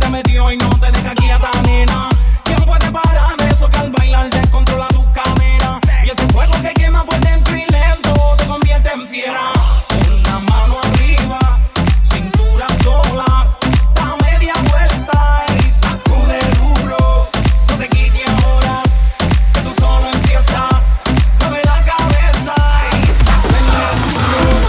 te metió y no te deja quieta, nena. ¿Quién puede parar eso que al bailar descontrola tu cadera? Y ese fuego que quema por dentro y lento te convierte en fiera. Con la mano arriba, cintura sola, da media vuelta y sacude duro. No te quites ahora, que tú solo empiezas. Mueve la cabeza y sacude duro.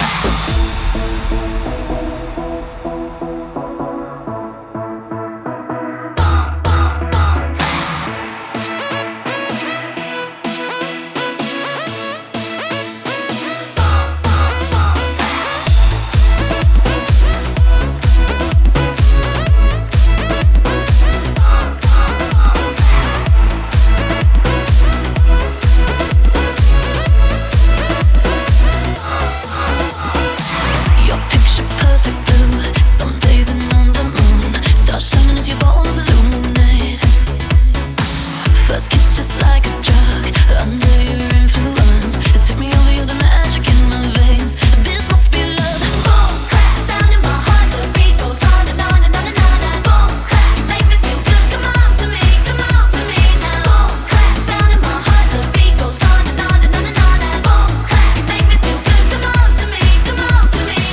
Your picture perfect blue, sunbathing on the moon, stars shining as your bones illuminate. First kiss just like a drug, under your influence, it took me over, you're the magic in my veins. This must be love. Boom, clap, sound in my heart, the beat goes on and on and on and on. And boom, clap, you make me feel good. Come on to me now. Boom, clap, sound in my heart, the beat goes on and on and on and on. And boom, clap, you make me feel good. Come on to me now. Come on to me,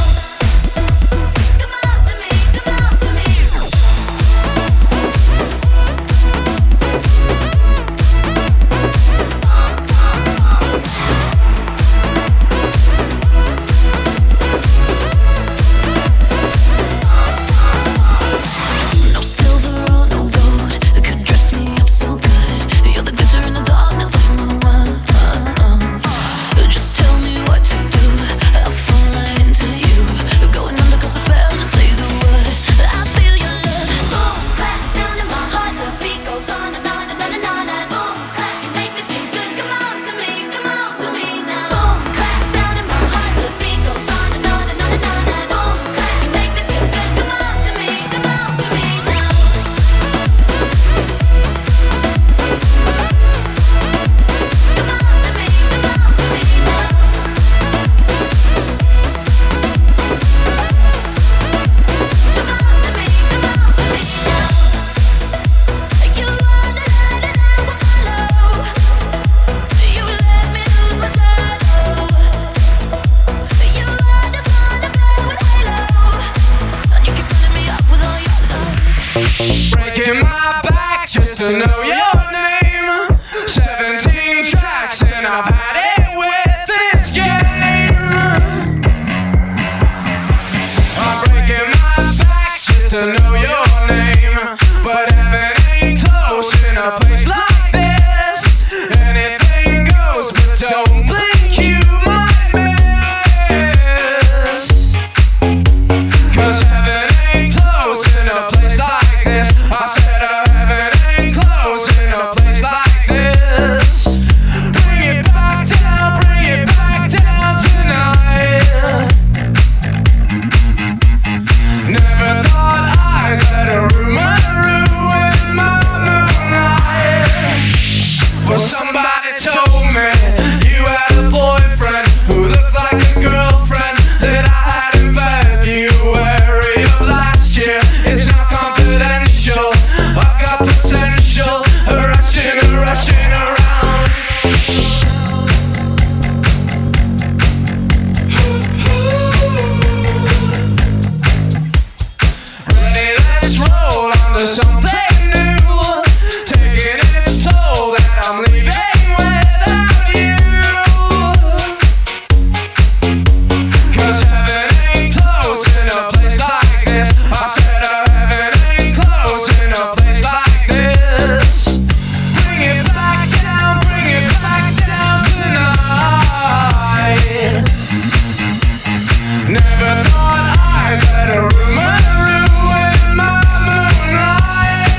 come on to me. No silver or no gold could dress me up so good. You're the glitter in the darkness of my world. Just tell me what to do, I'll fall right into you. Going under 'cause I spell, just say the word. I feel your love. Boom, clap, sound in my heart, the beat goes on and on and on and on. And boom, clap, you make me feel good. Come on to me now. Boom, clap, sound in my heart, the beat goes on and on and on and on. And boom, clap, you make me feel good. Come on to me now. You are the light and I will follow. You let me lose my shadow. You are the fun to play with halo. And you keep filling me up with all your love. Breaking my back just to know your name. 17 tracks and I've had it with this game. I'm breaking my back just to know your name. But heaven ain't close in a place like this. Anything goes, but don't blink, you might miss. 'Cause heaven ain't close in a place like this. I said heaven ain't close in a place like this. Bring it back down tonight. Never thought I'd let a rumor ruin my moonlight. Well, somebody told me you had a boyfriend who looked like a girlfriend that I had in February of last year. It's not confidential, I've got potential, rushing around. Ready, let's roll on to something new. Taking its toll that I'm leaving without you. 'Cause heaven ain't close in a place like this. I said heaven ain't close in a place like this. Bring it back down tonight. Never thought I'd let a rumor ruin my moonlight.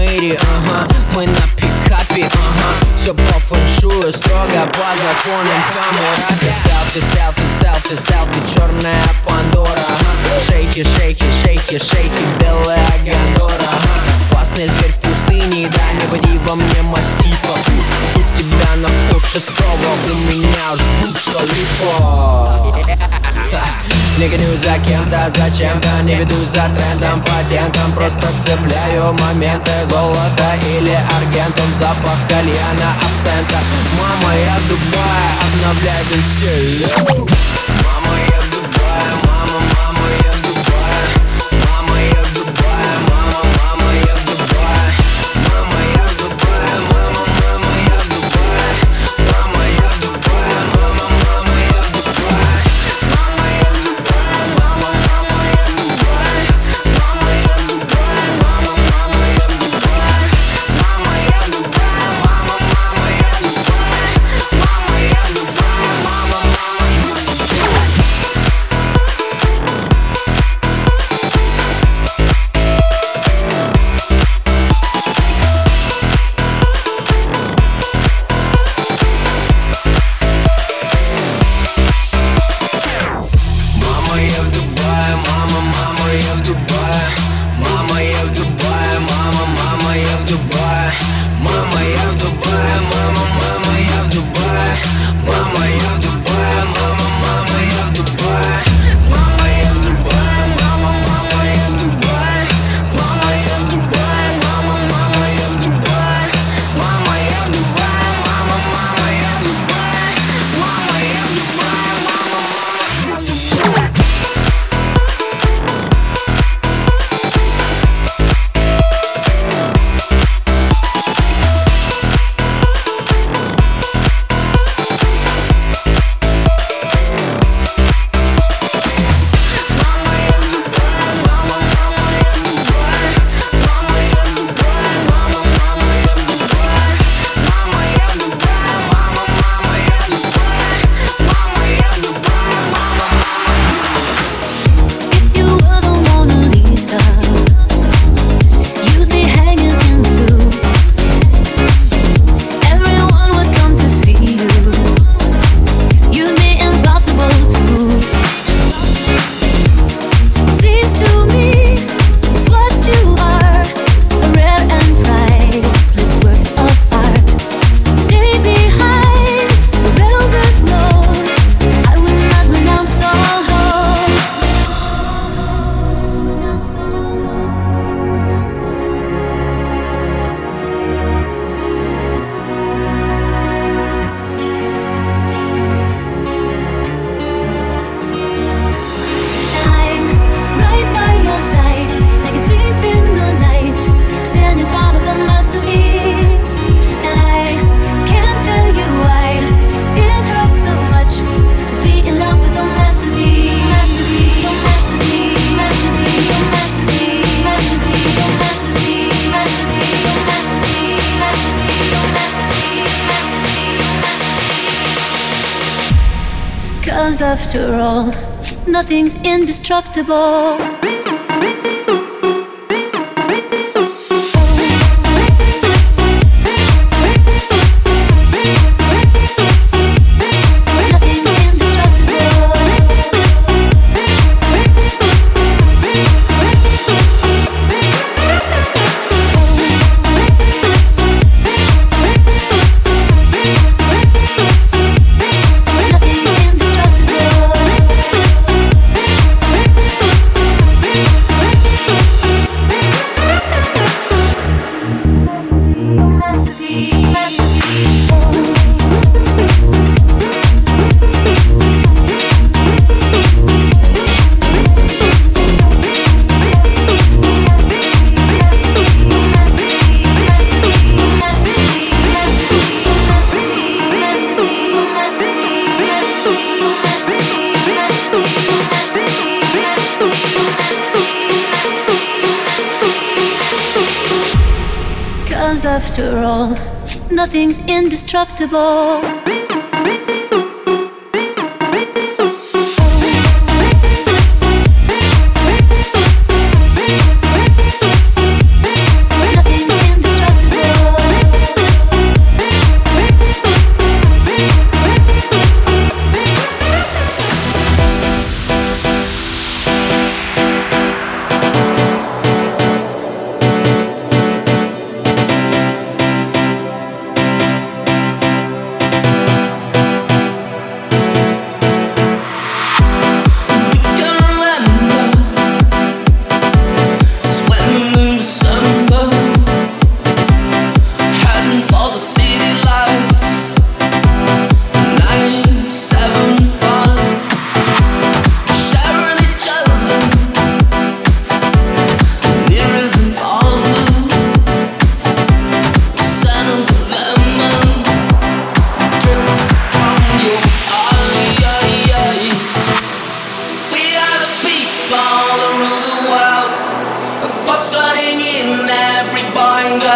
мэри, мы на пикапе, все по фэншую, строго по законам Хаммурапи. Селфи, селфи, селфи, селфи, черная Пандора, шейки, шейки, шейки, шейки, белая Гандора. Опасный зверь в пустыне, да не води во мне мастифа. У тебя на вкус шестого, у меня уж Бурдж-Халифа. Не гоню за кем-то, зачем-то, не веду за трендом, патентом. Просто цепляю моменты, золото или аргентум. Запах кальяна, абсента. Мама, я в Дубае, обновляю стиль. Мама, я в Дубае, мама, мама, я в Дубае. Мама, я в Дубае, мама, мама, я в Дубае. Мама, я в Дубае, мама, мама, я в Дубае. Мама, я в Дубае, мама, мама, я в Дубае. Мама, я в Дубае, мама, мама, я в Дубае. Мама, я в Дубае, мама, мама, я в Дубае. Мама, я в Дубае, мама, мама, я в Дубае. Мама, я в Дубае, мама, мама, я в Мама, я в Дубае, мама, мама, я в Дубае. Мама, я в Дубае, мама, мама, я в Дубае. Мама, я в Дубае, мама, мама, я в Дубае. Мама, я в Дубае, мама, мама, я в Дубае. Мама, я в Дубае, мама, мама, я в Дубае. Мама, я в Дубае, мама, мама, я в Дубае. Мама, я в Дубае, мама, мама, я в Дубае. Мама, я в Дубае, мама, мама, я в Дубае. If you were the Mona Lisa, you'd be hanging in the Louvre. Everyone would come to see you. You'd be impossible to move. Seems to me it's what you are, a rare and priceless work of art. Stay behind the velvet road. I will not renounce all hope. I'm right by your side, like a thief in the night, standing proud of the masterpiece. And I can't tell you why it hurts so much to be in love with a masterpiece. Masterpiece, your masterpiece, masterpiece, your masterpiece, masterpiece, your masterpiece, masterpiece, your masterpiece, masterpiece, your masterpiece, masterpiece, your masterpiece. 'Cause after all, nothing's indestructible. Nothing's After all, nothing's indestructible. Nothing's indestructible.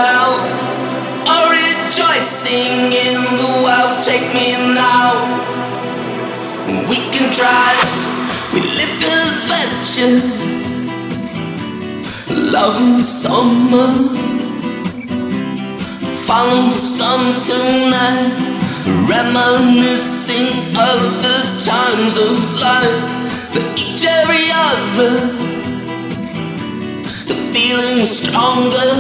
well. Or rejoicing in the world, take me now. We can try, we live adventure, love in summer. Follow the sun tonight, reminiscing of the times of life. For each every other, the feeling stronger.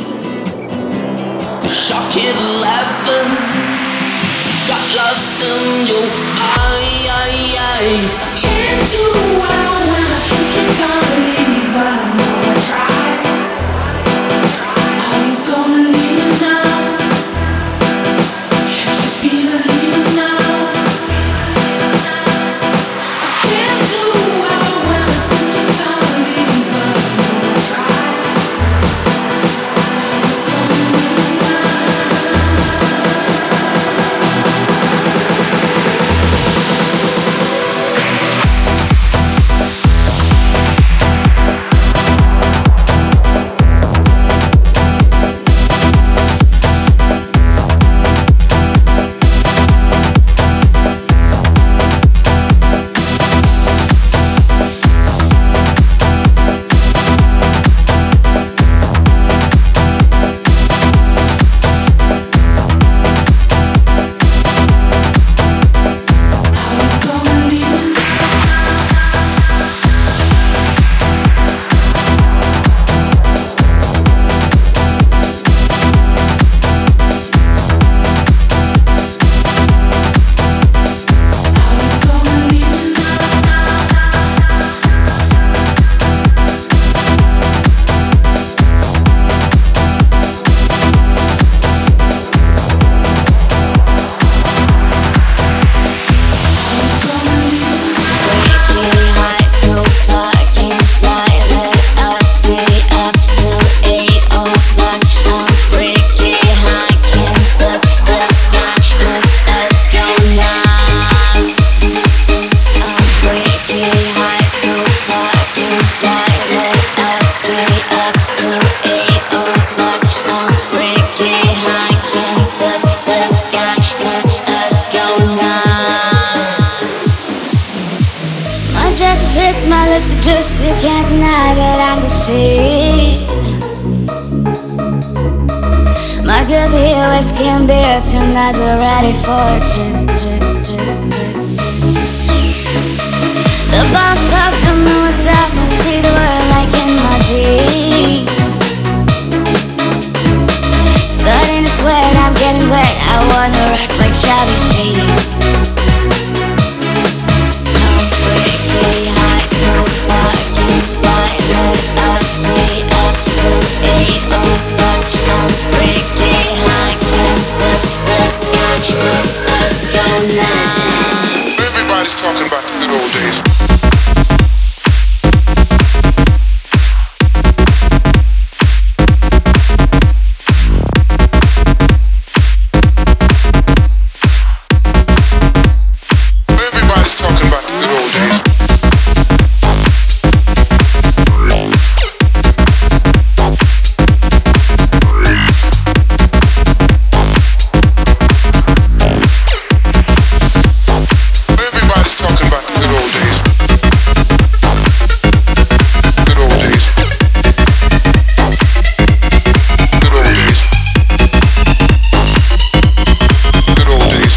The shock hit 11, got lost in your eyes. Can't do well when I think you're gonna leave me, but I know I tried. Are you gonna leave me now? Can't you be believing now? I can't do well when I think you're gonna leave me, but I know I tried. Are you gonna leave me now? Tonight we're ready for a trip. The boss popped on me, what's up? I see the world like in my dream. Starting to sweat, I'm getting wet. I wanna rock like Charlie Sheen. I'm freaky high, so far I can fly. Let us stay up till 8 o'clock. I'm freaky high, can't touch the sky. Let us go now. Everybody's talking about the good old days. Everybody's talking about the good old days. Everybody's talking about the good old days. Good old days. Good old days. Good old days.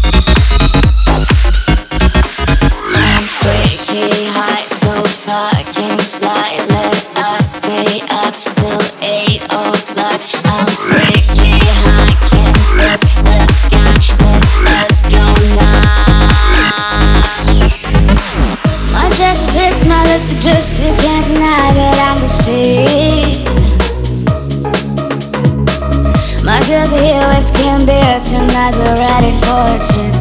I'm freaky high, so far I can fly. Let us stay up till 8 o'clock. I'm freaky high, can't touch the sky. Let us go now. My dress fits, my lipstick drips. You can't deny that I'm the shade. My girls are here with skin beer. Tonight we're ready for a trip.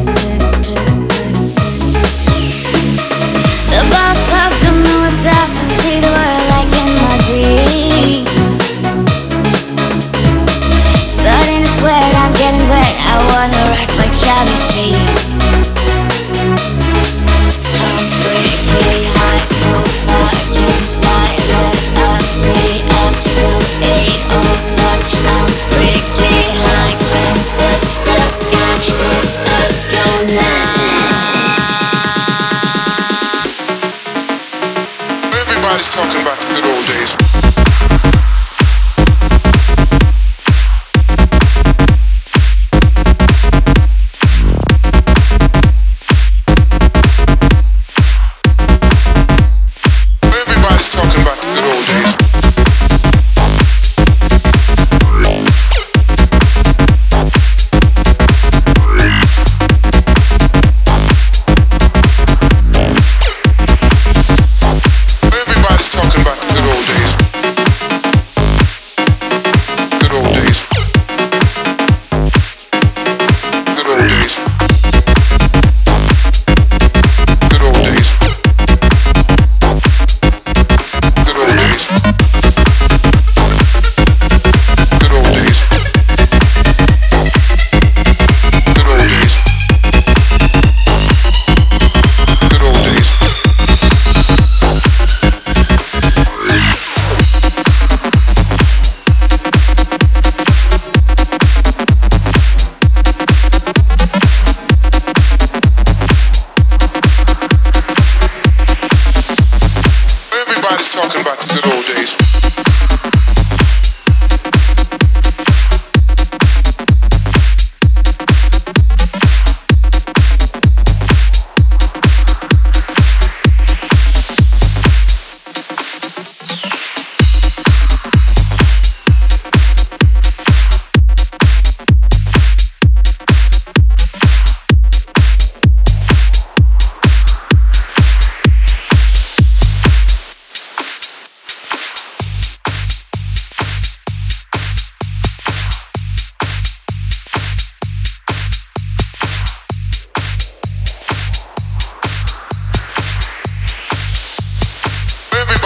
The boss popped on me, what's up? I see the world like in my dream. Starting to sweat, I'm getting wet. I wanna rock like Charlie Sheen. I'm freaky high, so far I can fly. Let us stay up till 8 o'clock. I'm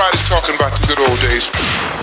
Everybody's talking about the good old days.